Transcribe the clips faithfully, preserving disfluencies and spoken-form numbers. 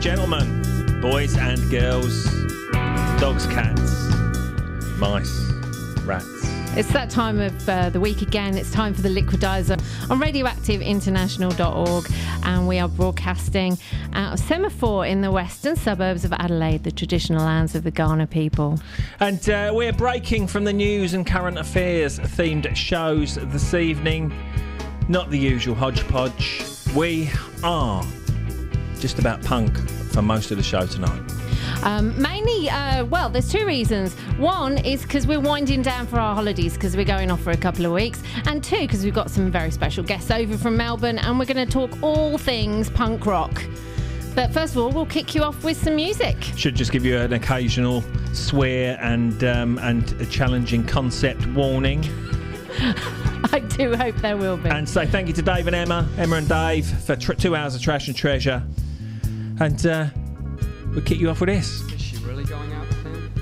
gentlemen, boys and girls, dogs, cats, mice, rats. It's that time of uh, the week again. It's time for the Liquidizer on radioactive international dot org, and we are broadcasting out of Semaphore in the western suburbs of Adelaide, the traditional lands of the Kaurna people. And uh, we're breaking from the news and current affairs themed shows this evening. Not the usual hodgepodge. We are just about punk for most of the show tonight. Um, mainly, uh, well, there's two reasons. One is because we're winding down for our holidays because we're going off for a couple of weeks. And two, because we've got some very special guests over from Melbourne and we're going to talk all things punk rock. But first of all, we'll kick you off with some music. Should just give you an occasional swear and um, and a challenging concept warning. I do hope there will be. And say thank you to Dave and Emma, Emma and Dave, for tr- two hours of Trash and Treasure. And uh, we'll kick you off with this. Is she really going out with him?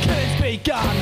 killing's begun.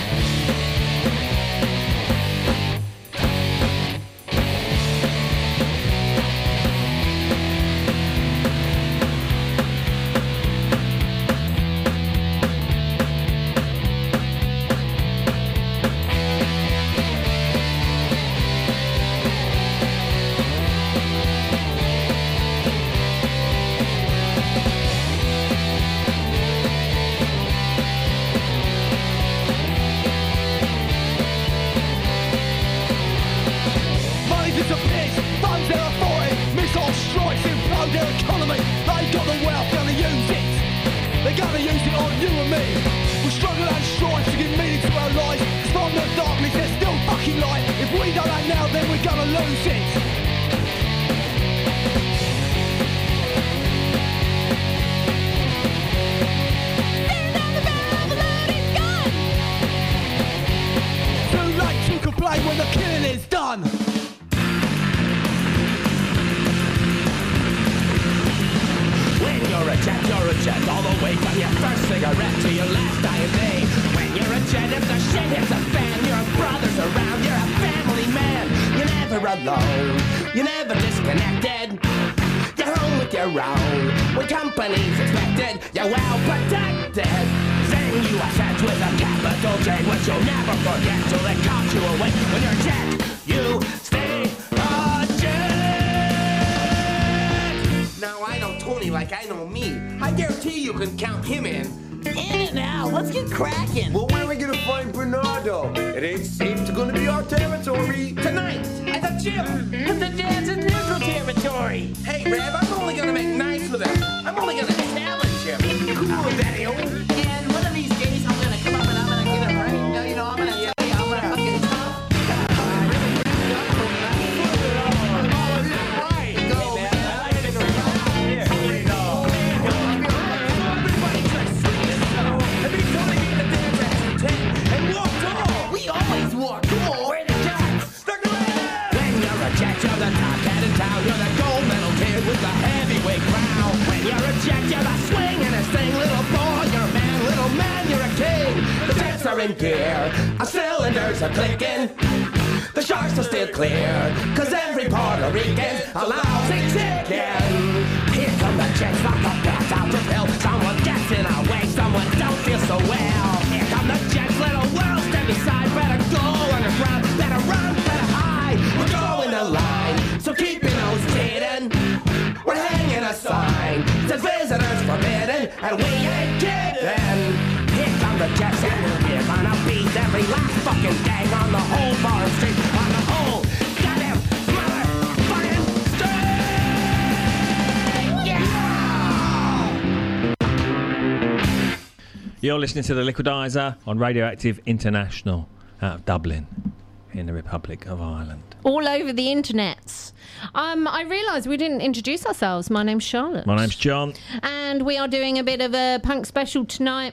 You're listening to The Liquidizer on Radioactive International out of Dublin in the Republic of Ireland. All over the internets. Um, I realised we didn't introduce ourselves. My name's Charlotte. My name's John. And we are doing a bit of a punk special tonight.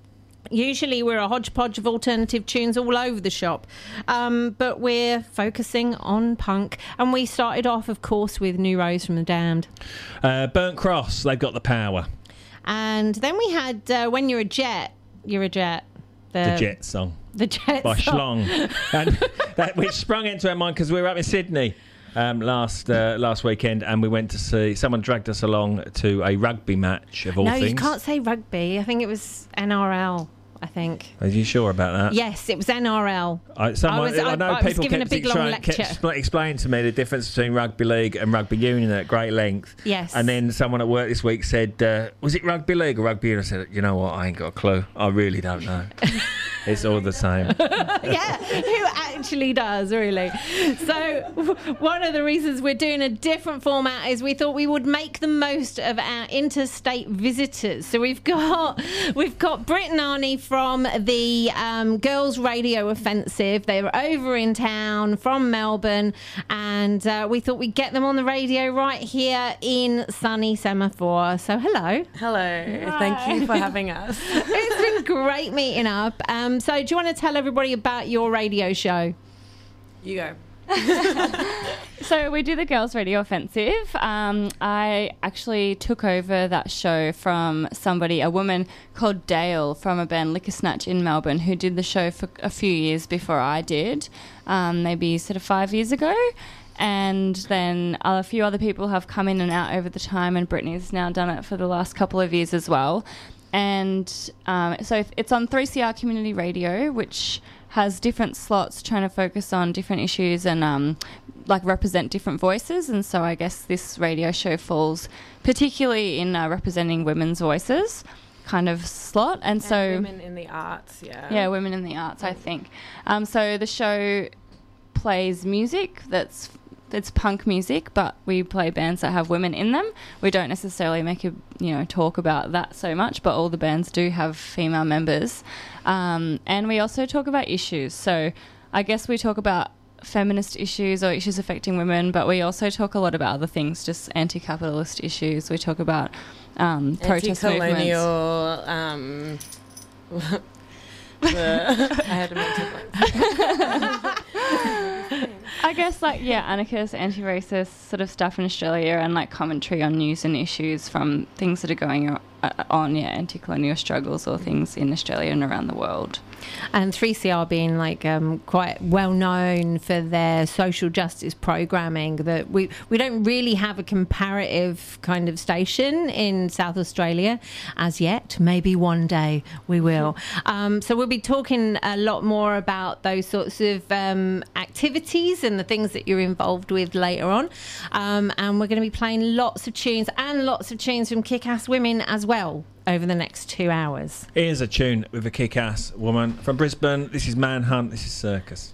Usually we're a hodgepodge of alternative tunes all over the shop, um, but we're focusing on punk. And we started off, of course, with New Rose from the Damned. Uh, Burnt Cross, They've Got the Power. And then we had uh, When You're a Jet, You're a Jet. The, the Jet song. The Jet by song. Schlong. And that, which sprung into our mind because we were up in Sydney um, last uh, last weekend and we went to see, someone dragged us along to a rugby match of all no, things. No, you can't say rugby. I think it was N R L. I think. Are you sure about that? Yes, it was N R L. I, someone, I, was, I, I know I people was given kept, a big, long lecture. kept explaining to me the difference between rugby league and rugby union at great length. Yes. And then someone at work this week said, uh, was it rugby league or rugby union? I said, you know what, I ain't got a clue. I really don't know. It's all the same. Yeah, who actually does, really? So one of the reasons we're doing a different format is we thought we would make the most of our interstate visitors. So we've got we've got Britt and Arnie from the um, Girls Radio Offensive. They were over in town from Melbourne, and uh, we thought we'd get them on the radio right here in sunny Semaphore. So hello. Hello. Hi. Thank you for having us. It's been great meeting up. Um, so do you want to tell everybody about your radio show? You go. So we do the Girls Radio Offensive. Um, I actually took over that show from somebody, a woman called Dale from a band Liquor Snatch in Melbourne, who did the show for a few years before I did, um, maybe sort of five years ago. And then a few other people have come in and out over the time, and Brittany's now done it for the last couple of years as well. And um, so it's on three C R Community Radio, which has different slots trying to focus on different issues and um, like represent different voices. And so I guess this radio show falls particularly in uh, representing women's voices kind of slot. And, and so women in the arts, yeah. Yeah, women in the arts, I think. Um, so the show plays music that's it's punk music, but we play bands that have women in them. We don't necessarily make a you know talk about that so much, but all the bands do have female members, um, and we also talk about issues. So I guess we talk about feminist issues or issues affecting women, but we also talk a lot about other things, just anti-capitalist issues. We talk about um, protest movements. Anti-colonial. Um, the, I had to mental blank. I guess, like, yeah, anarchist, anti-racist sort of stuff in Australia, and, like, commentary on news and issues from things that are going on, uh, on yeah, anti-colonial struggles or things in Australia and around the world. And three C R being like um, quite well known for their social justice programming, that we, we don't really have a comparative kind of station in South Australia as yet. Maybe one day we will. Um, so we'll be talking a lot more about those sorts of um, activities and the things that you're involved with later on. Um, and we're going to be playing lots of tunes and lots of tunes from Kick-Ass Women as well over the next two hours. Here's a tune with a kick-ass woman from Brisbane. This is Manhunt. This is Circus.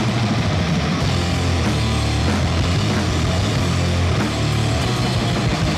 We'll be right back.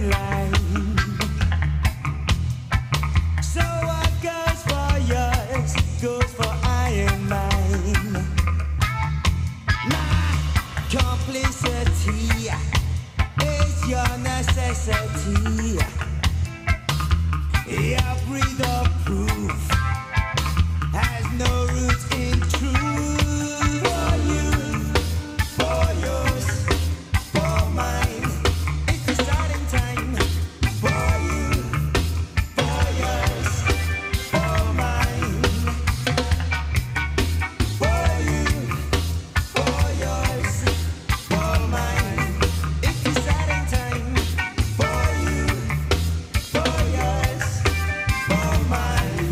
in line. So what goes for yours goes for I and mine. My complicity is your necessity. Your breed of proof has no roots in truth. For you, for yours, for mine, it's the starting time. For you, for yours, for mine. For you, for yours, for mine, it's the starting time. For you, for yours, for mine.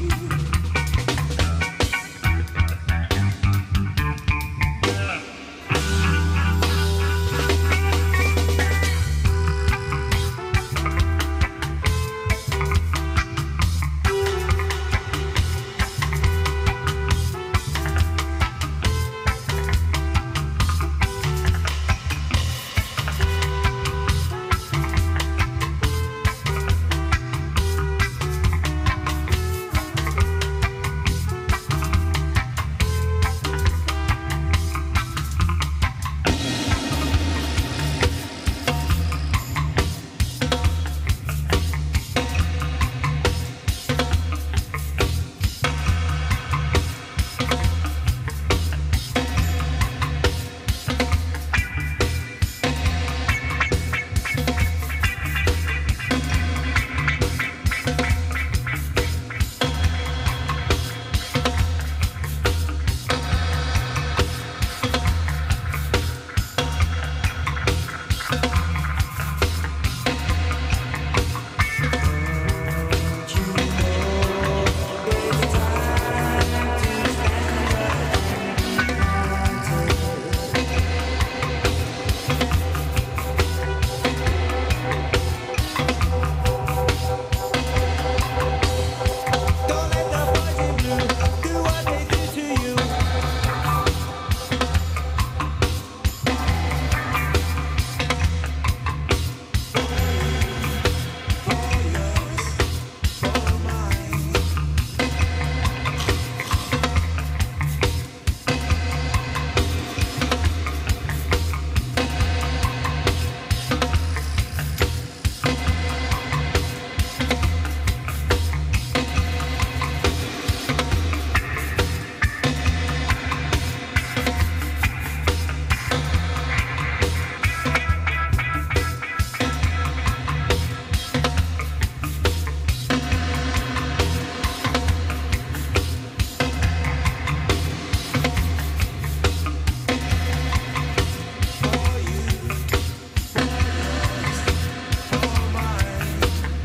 Don't let the boys in blue do what they do to you. For yours, for mine. For you, for yours, for mine.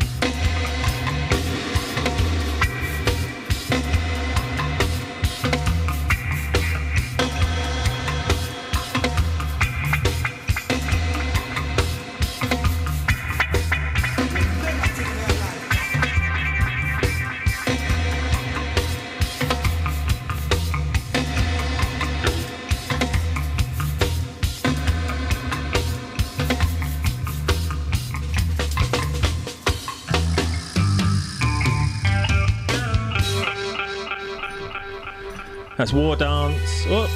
That's War Dance. Oh.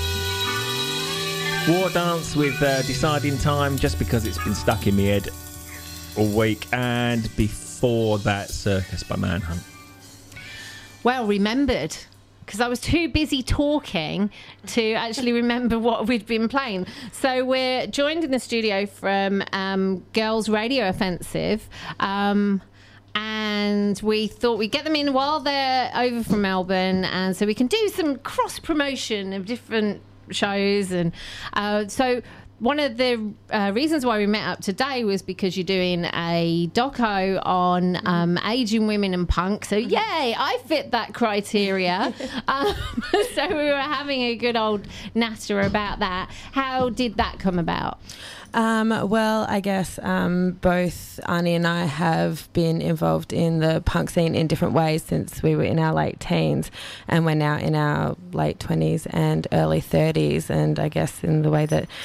War Dance with uh, Deciding Time, just because it's been stuck in my head all week. And before that, Circus by Manhunt. Well remembered, because I was too busy talking to actually remember what we'd been playing. So we're joined in the studio from um, Girls Radio Offensive. Um, and we thought we'd get them in while they're over from Melbourne, and so we can do some cross promotion of different shows. And uh, so one of the uh, reasons why we met up today was because you're doing a doco on um, aging women and punk. So yay, I fit that criteria. um, so we were having a good old natter about that. How did that come about? Um, well, I guess um, both Arnie and I have been involved in the punk scene in different ways since we were in our late teens, and we're now in our late twenties and early thirties. And I guess in the way that we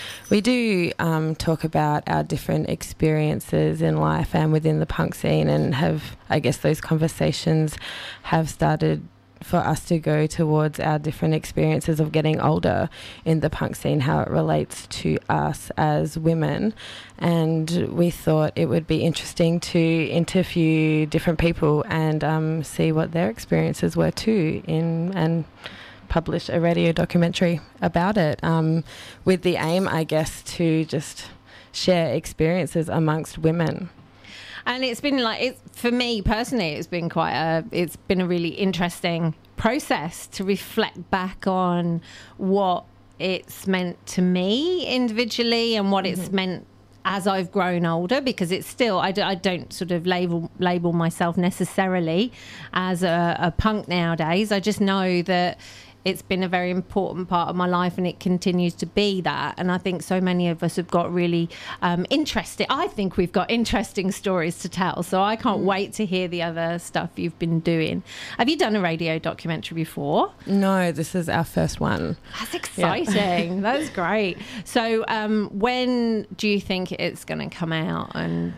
do um, talk about our different experiences in life and within the punk scene, and have, I guess, those conversations have started for us to go towards our different experiences of getting older in the punk scene, how it relates to us as women. And we thought it would be interesting to interview different people and um, see what their experiences were too, in and publish a radio documentary about it, um, with the aim, I guess, to just share experiences amongst women. And it's been like, it's, for me personally, it's been quite a, it's been a really interesting process to reflect back on what it's meant to me individually and what mm-hmm. it's meant as I've grown older, because it's still, I, do, I don't sort of label label myself necessarily as a, a punk nowadays. I just know that it's been a very important part of my life, and it continues to be that. And I think so many of us have got really um, interesting, I think we've got interesting stories to tell. So I can't mm. wait to hear the other stuff you've been doing. Have you done a radio documentary before? No, this is our first one. That's exciting. Yeah. That's great. So um, when do you think it's going to come out? And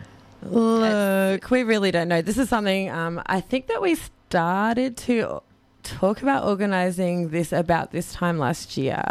look, we really don't know. This is something um, I think that we started to talk about organising this about this time last year.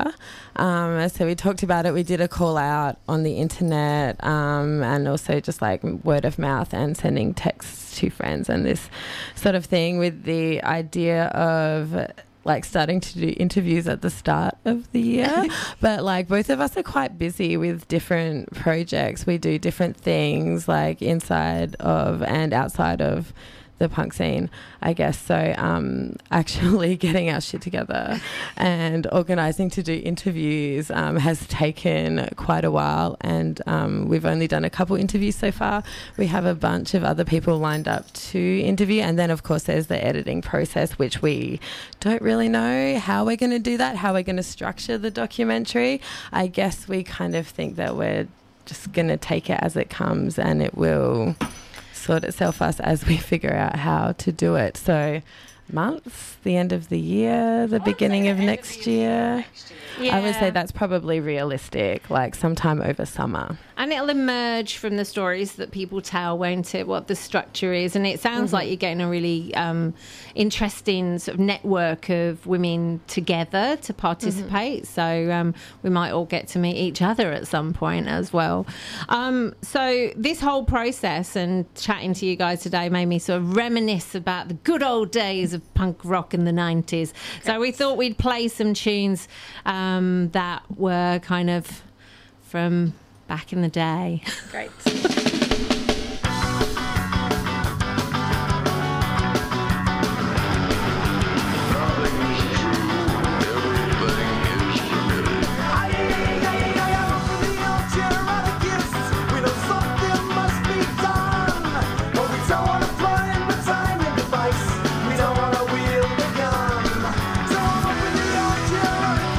Um, so we talked about it. We did a call out on the internet, um, and also just like word of mouth and sending texts to friends and this sort of thing, with the idea of like starting to do interviews at the start of the year. But like both of us are quite busy with different projects. We do different things like inside of and outside of the punk scene, I guess. So um, actually getting our shit together and organising to do interviews um, has taken quite a while, and um, we've only done a couple interviews so far. We have a bunch of other people lined up to interview, and then of course there's the editing process, which we don't really know how we're going to do that, how we're going to structure the documentary. I guess we kind of think that we're just going to take it as it comes, and it will sort itself us as we figure out how to do it. So months, the end of the year, the beginning of next year. Yeah. I would say that's probably realistic, like sometime over summer. And it'll emerge from the stories that people tell, won't it, what the structure is. And it sounds mm-hmm. like you're getting a really um, interesting sort of network of women together to participate. Mm-hmm. So um, we might all get to meet each other at some point as well. Um, so this whole process and chatting to you guys today made me sort of reminisce about the good old days of punk rock in the nineties. Okay. So we thought we'd play some tunes um, that were kind of from back in the day. Great.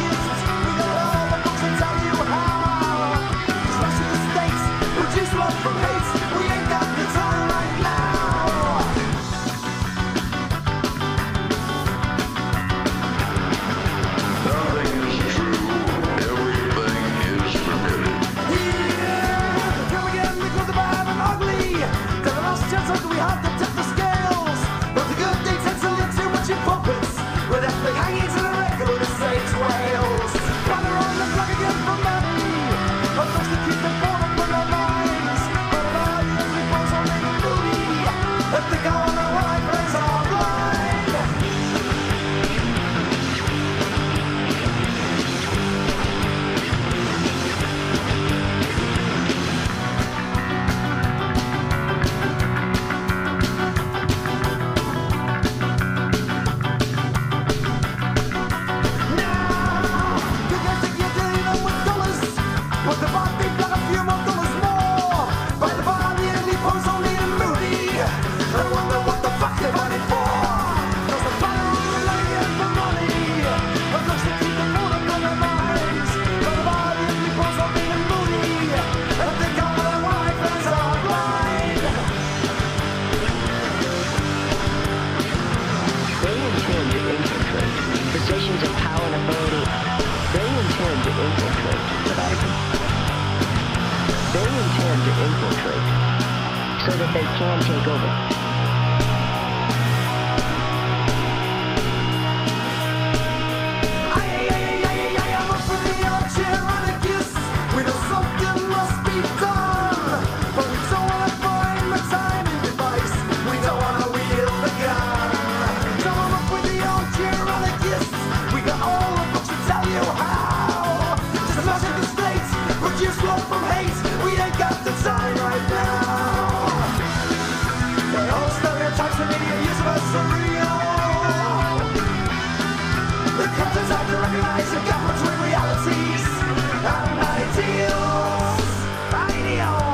Just love from time to infiltrate so that they can take over. Recognize the gap between realities and ideals. Ideal.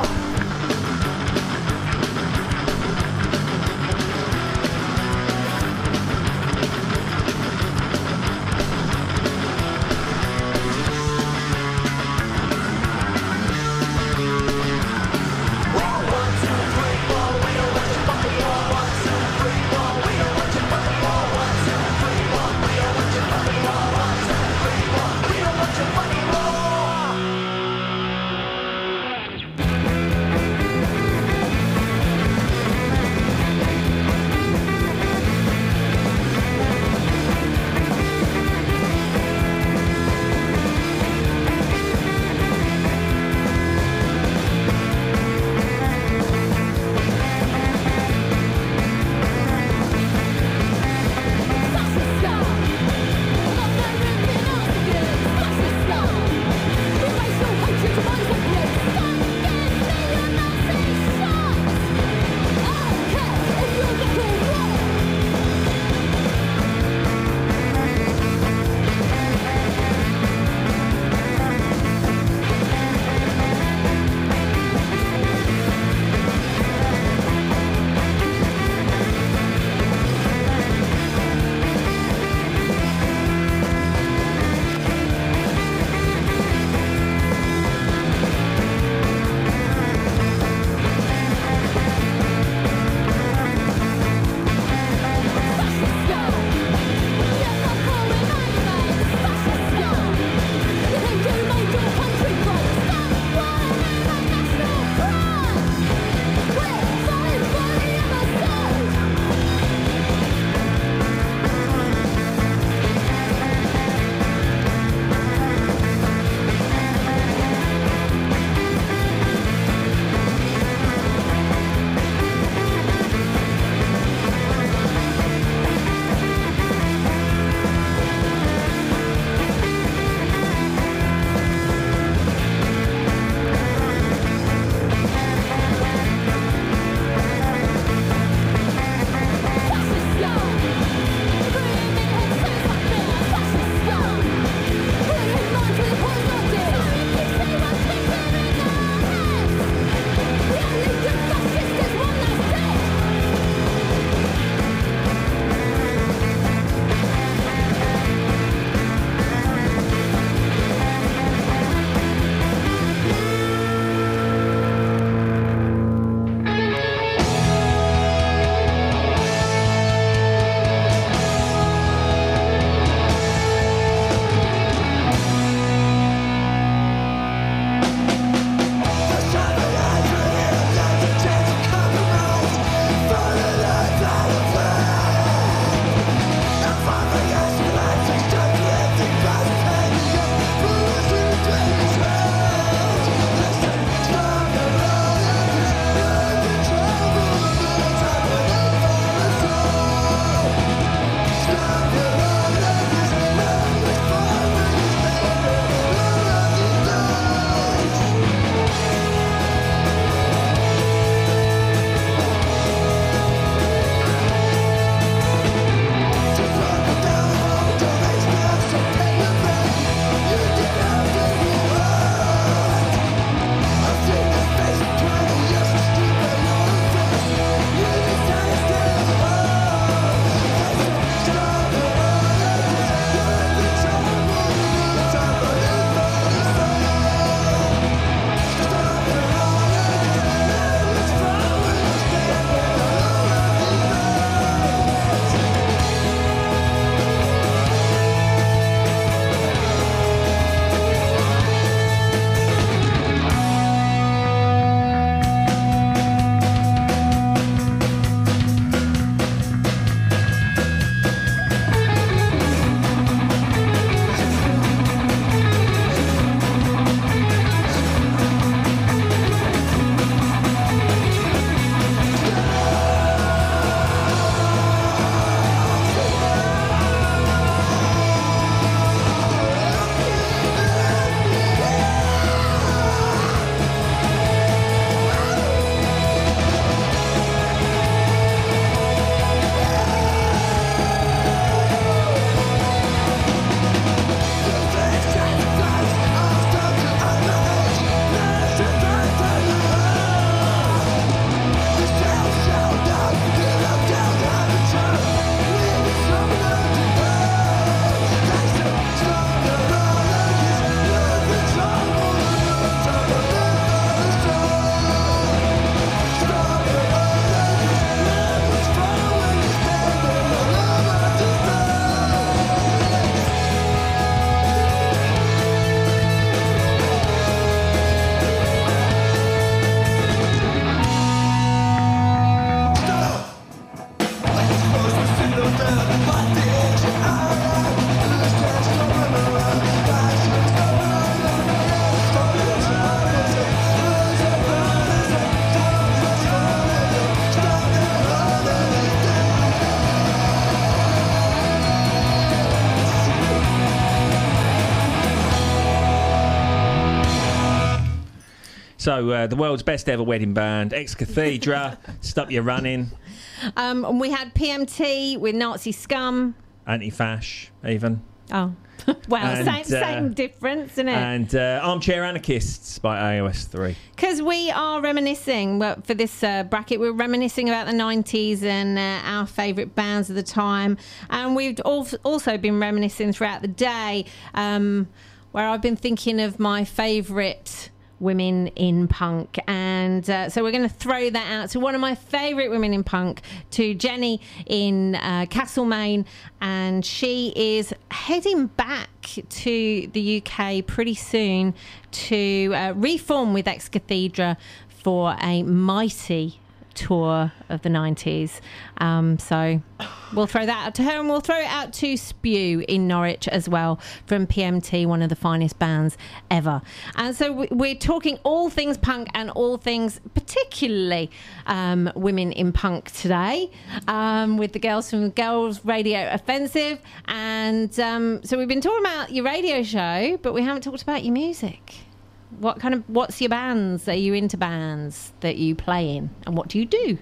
So, uh, the world's best ever wedding band, Ex Cathedra, Stop Your Running, Um, and we had P M T with Nazi Scum. Anti-Fash, even. Oh. Well, And, same, uh, same difference, isn't it? And uh, Armchair Anarchists by A O S three. Because we are reminiscing, well, for this uh, bracket, we're reminiscing about the nineties and uh, our favourite bands of the time. And we've al- also been reminiscing throughout the day, um, where I've been thinking of my favourite women in punk. And uh, so we're going to throw that out to one of my favourite women in punk, to Jenny in uh, Castlemaine. And she is heading back to the U K pretty soon to uh, reform with Ex Cathedra for a mighty tour of the nineties. Um, so we'll throw that out to her, and we'll throw it out to Spew in Norwich as well, from P M T, one of the finest bands ever. And so we- we're talking all things punk and all things particularly um, women in punk today, um, with the girls from Girls Radio Offensive. And um, so we've been talking about your radio show, but we haven't talked about your music. What kind of, what's your bands? Are you into bands that you play in? And what do you do?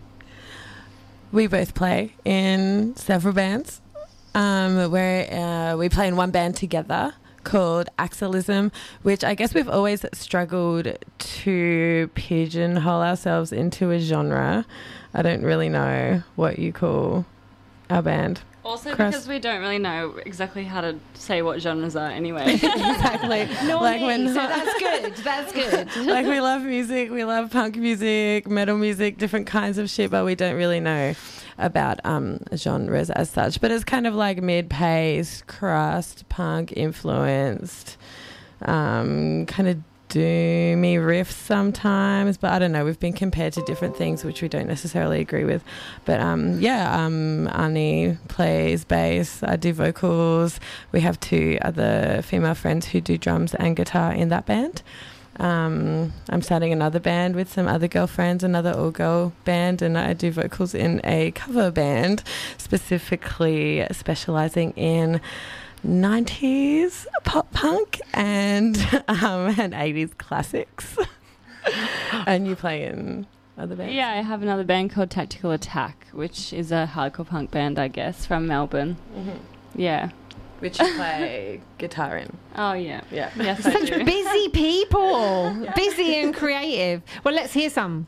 We both play in several bands. Um, where uh, we play in one band together called Axelism, which I guess we've always struggled to pigeonhole ourselves into a genre. I don't really know what you call our band. Also Cross- because we don't really know exactly how to say what genres are anyway. Exactly. Nor like me, we're so not- that's good. That's good. like we love music, we love punk music, metal music, different kinds of shit, but we don't really know about um, genres as such. But it's kind of like mid-paced, crust, punk influenced, um, kind of doomy riffs sometimes. But I don't know, we've been compared to different things which we don't necessarily agree with. But um, yeah, um, Ani plays bass, I do vocals. We have two other female friends who do drums and guitar in that band. Um, I'm starting another band with some other girlfriends, another all-girl band, and I do vocals in a cover band, specifically specialising in nineties pop punk and um, and eighties classics. And you play in other bands? Yeah, I have another band called Tactical Attack, which is a hardcore punk band, I guess, from Melbourne. Mm-hmm. Yeah. Which you play guitar in. Oh, yeah. Yeah. Yes, I Such do. busy people. Busy and creative. Well, let's hear some.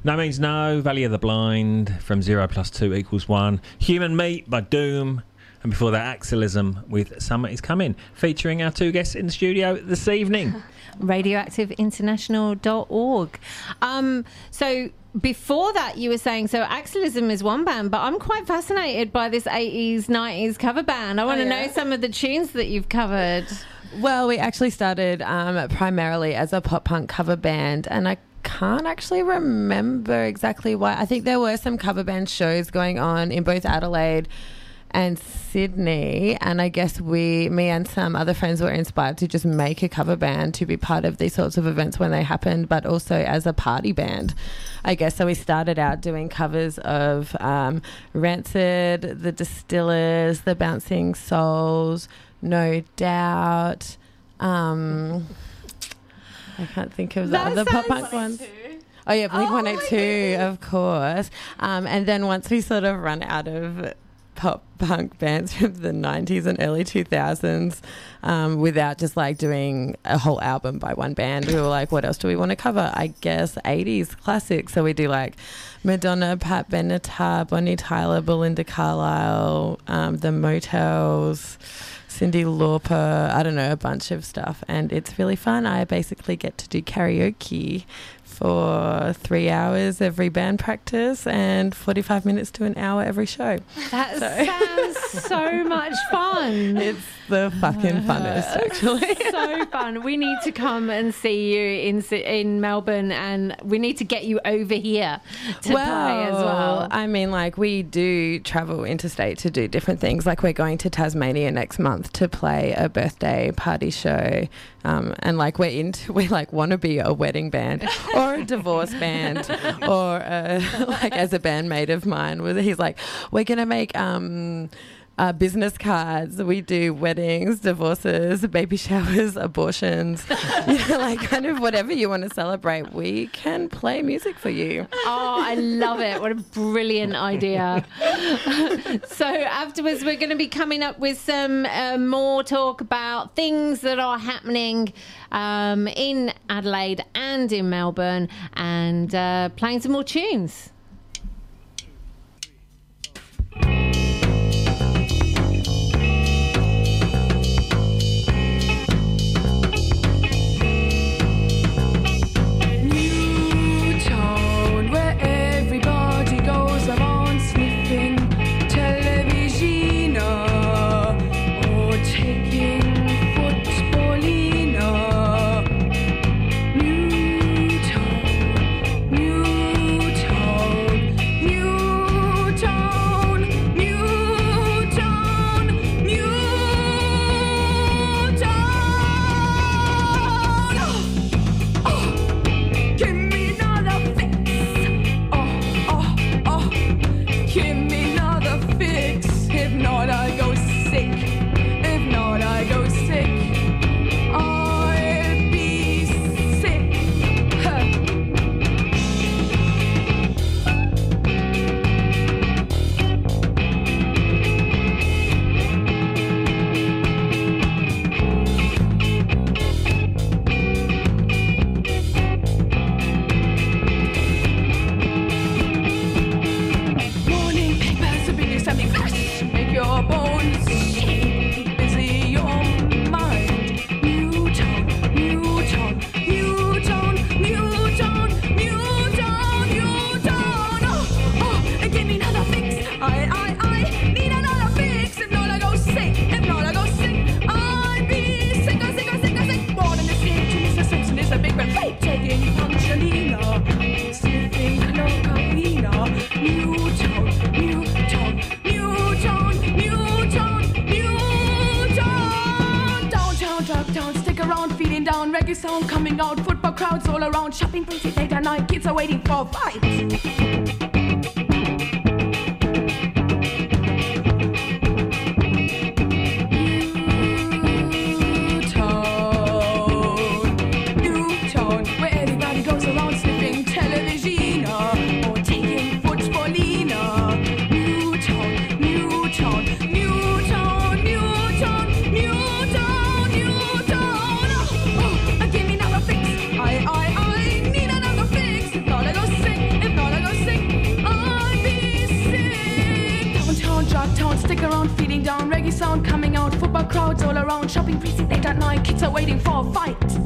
No Means No, Valley of the Blind, From Zero Plus Two Equals One, Human Meat by Doom, and before that, Axialism with Summer Is Coming, featuring our two guests in the studio this evening. radioactive international dot org. Um, so before that, you were saying, so Axialism is one band, but I'm quite fascinated by this eighties, nineties cover band. I want to Oh, yeah? know some of the tunes that you've covered. Well, we actually started um, primarily as a pop punk cover band, and I can't actually remember exactly why. I think there were some cover band shows going on in both Adelaide and Sydney, and I guess we, me and some other friends were inspired to just make a cover band to be part of these sorts of events when they happened, but also as a party band, I guess. So we started out doing covers of um, Rancid, The Distillers, The Bouncing Souls, No Doubt. Um, I can't think of the That other pop sounds punk ones. Oh yeah, Blink Oh one my eighty-two, of course. Um, and then once we sort of run out of pop punk bands from the nineties and early two thousands, um, without just like doing a whole album by one band, we were like, what else do we want to cover? I guess eighties classics. So we do like Madonna, Pat Benatar, Bonnie Tyler, Belinda Carlisle, um, The Motels, Cyndi Lauper, I don't know, a bunch of stuff. And it's really fun. I basically get to do karaoke for three hours every band practice and forty-five minutes to an hour every show. That So- sounds so much fun. It's the fucking funnest, actually. So fun. We need to come and see you in in Melbourne, and we need to get you over here to play as well. I mean, like, we do travel interstate to do different things. Like, we're going to Tasmania next month to play a birthday party show. Um, and, like, we're into, we, like, want to be a wedding band or a divorce band or, a, like, as a bandmate of mine, where he's like, we're going to make... Um, Uh, business cards. We do weddings, divorces, baby showers, abortions, you know, like kind of whatever you want to celebrate. We can play music for you. Oh, I love it. What a brilliant idea. So afterwards, we're going to be coming up with some uh, more talk about things that are happening um, in Adelaide and in Melbourne, and uh, playing some more tunes. Sound coming out, football crowds all around, shopping pretty late at night, kids are waiting for fights. If not, I go sick. If not, stick around, feeding down reggae sound coming out. Football crowds all around, shopping precinct late at night. Kids are waiting for a fight.